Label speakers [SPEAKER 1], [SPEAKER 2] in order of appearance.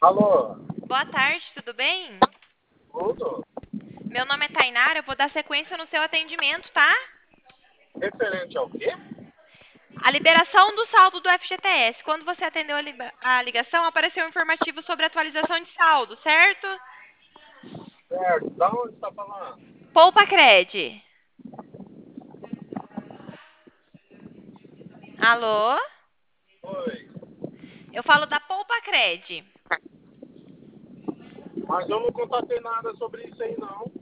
[SPEAKER 1] Alô,
[SPEAKER 2] Boa tarde, tudo bem?
[SPEAKER 1] tudo?
[SPEAKER 2] Meu nome é Tainara, eu vou dar sequência no seu atendimento, tá?
[SPEAKER 1] Referente ao quê?
[SPEAKER 2] A liberação do saldo do FGTS. Quando você atendeu a ligação, apareceu um informativo sobre atualização de saldo, certo?
[SPEAKER 1] Certo, da onde você tá falando?
[SPEAKER 2] Poupa Cred. Alô?
[SPEAKER 1] Oi,
[SPEAKER 2] Eu falo da Poupa Cred.
[SPEAKER 1] mas eu não contatei nada sobre isso aí não.